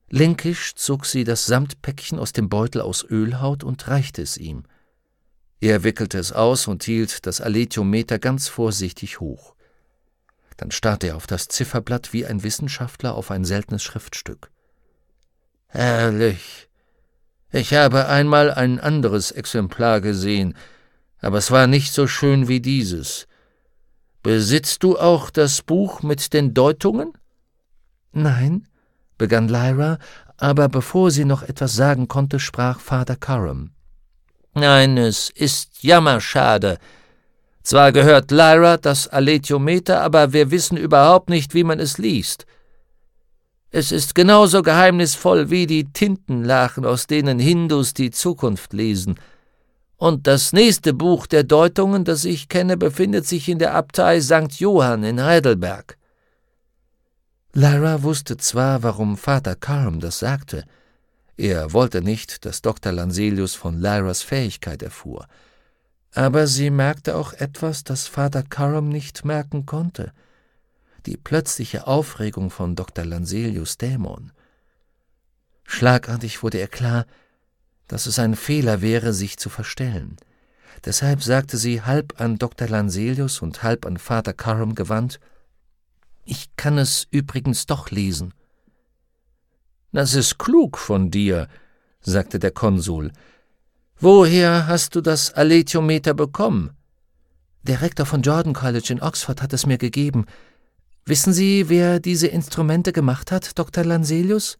Linkisch zog sie das Samtpäckchen aus dem Beutel aus Ölhaut und reichte es ihm. Er wickelte es aus und hielt das Alethiometer ganz vorsichtig hoch. Dann starrte er auf das Zifferblatt wie ein Wissenschaftler auf ein seltenes Schriftstück. »Herrlich! Ich habe einmal ein anderes Exemplar gesehen, aber es war nicht so schön wie dieses. Besitzt du auch das Buch mit den Deutungen?« »Nein«, begann Lyra, aber bevor sie noch etwas sagen konnte, sprach Father Coram. »Nein, es ist jammerschade. Zwar gehört Lyra das Alethiometer, aber wir wissen überhaupt nicht, wie man es liest. Es ist genauso geheimnisvoll wie die Tintenlachen, aus denen Hindus die Zukunft lesen. Und das nächste Buch der Deutungen, das ich kenne, befindet sich in der Abtei St. Johann in Heidelberg.« Lyra wusste zwar, warum Vater Coram das sagte. Er wollte nicht, dass Dr. Lanselius von Lyras Fähigkeit erfuhr. Aber sie merkte auch etwas, das Vater Coram nicht merken konnte: die plötzliche Aufregung von Dr. Lanselius' Dämon. Schlagartig wurde ihr klar, dass es ein Fehler wäre, sich zu verstellen. Deshalb sagte sie halb an Dr. Lanselius und halb an Vater Coram gewandt: »Ich kann es übrigens doch lesen.« »Das ist klug von dir«, sagte der Konsul. »Woher hast du das Alethiometer bekommen?« »Der Rektor von Jordan College in Oxford hat es mir gegeben. Wissen Sie, wer diese Instrumente gemacht hat, Dr. Lanselius?«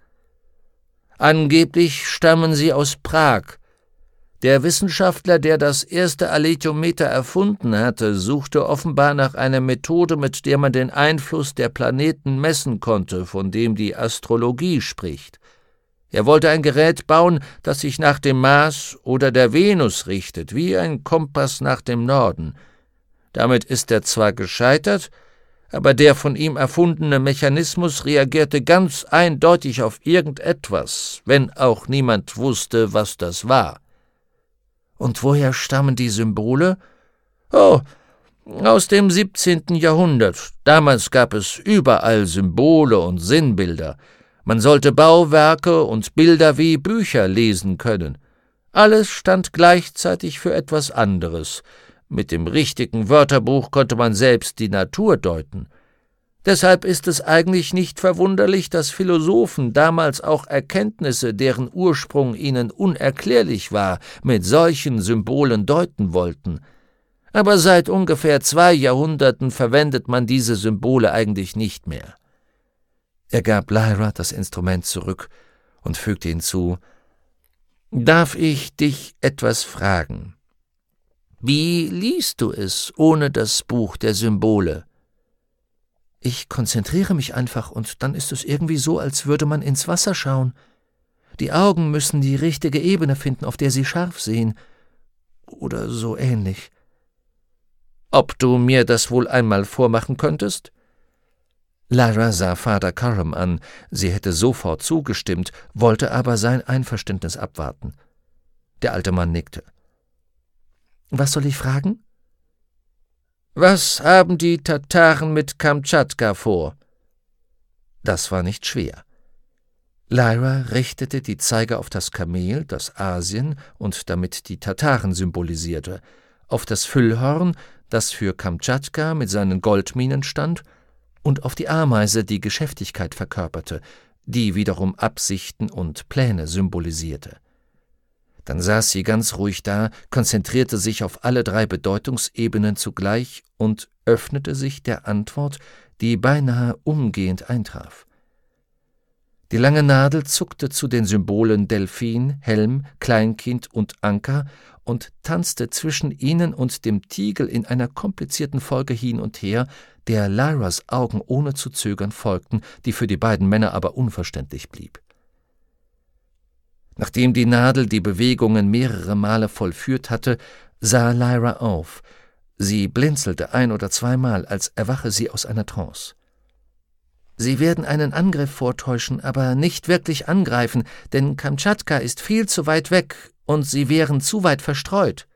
»Angeblich stammen sie aus Prag. Der Wissenschaftler, der das erste Alethiometer erfunden hatte, suchte offenbar nach einer Methode, mit der man den Einfluss der Planeten messen konnte, von dem die Astrologie spricht. Er wollte ein Gerät bauen, das sich nach dem Mars oder der Venus richtet, wie ein Kompass nach dem Norden. Damit ist er zwar gescheitert, aber der von ihm erfundene Mechanismus reagierte ganz eindeutig auf irgendetwas, wenn auch niemand wusste, was das war.« »Und woher stammen die Symbole?« »Oh, aus dem 17. Jahrhundert. Damals gab es überall Symbole und Sinnbilder. Man sollte Bauwerke und Bilder wie Bücher lesen können. Alles stand gleichzeitig für etwas anderes. Mit dem richtigen Wörterbuch konnte man selbst die Natur deuten. Deshalb ist es eigentlich nicht verwunderlich, dass Philosophen damals auch Erkenntnisse, deren Ursprung ihnen unerklärlich war, mit solchen Symbolen deuten wollten. Aber seit ungefähr 2 Jahrhunderten verwendet man diese Symbole eigentlich nicht mehr.« Er gab Lyra das Instrument zurück und fügte hinzu: »Darf ich dich etwas fragen? Wie liest du es ohne das Buch der Symbole?« »Ich konzentriere mich einfach, und dann ist es irgendwie so, als würde man ins Wasser schauen. Die Augen müssen die richtige Ebene finden, auf der sie scharf sehen. Oder so ähnlich.« »Ob du mir das wohl einmal vormachen könntest?« Lyra sah Vater Coram an. Sie hätte sofort zugestimmt, wollte aber sein Einverständnis abwarten. Der alte Mann nickte. »Was soll ich fragen?« »Was haben die Tataren mit Kamtschatka vor?« Das war nicht schwer. Lyra richtete die Zeiger auf das Kamel, das Asien und damit die Tataren symbolisierte, auf das Füllhorn, das für Kamtschatka mit seinen Goldminen stand, und auf die Ameise, die Geschäftigkeit verkörperte, die wiederum Absichten und Pläne symbolisierte. Dann saß sie ganz ruhig da, konzentrierte sich auf alle 3 Bedeutungsebenen zugleich und öffnete sich der Antwort, die beinahe umgehend eintraf. Die lange Nadel zuckte zu den Symbolen Delphin, Helm, Kleinkind und Anker und tanzte zwischen ihnen und dem Tiegel in einer komplizierten Folge hin und her, der Lyras Augen ohne zu zögern folgten, die für die beiden Männer aber unverständlich blieb. Nachdem die Nadel die Bewegungen mehrere Male vollführt hatte, sah Lyra auf. Sie blinzelte 1 oder 2 Mal, als erwache sie aus einer Trance. »Sie werden einen Angriff vortäuschen, aber nicht wirklich angreifen, denn Kamtschatka ist viel zu weit weg und sie wären zu weit verstreut.«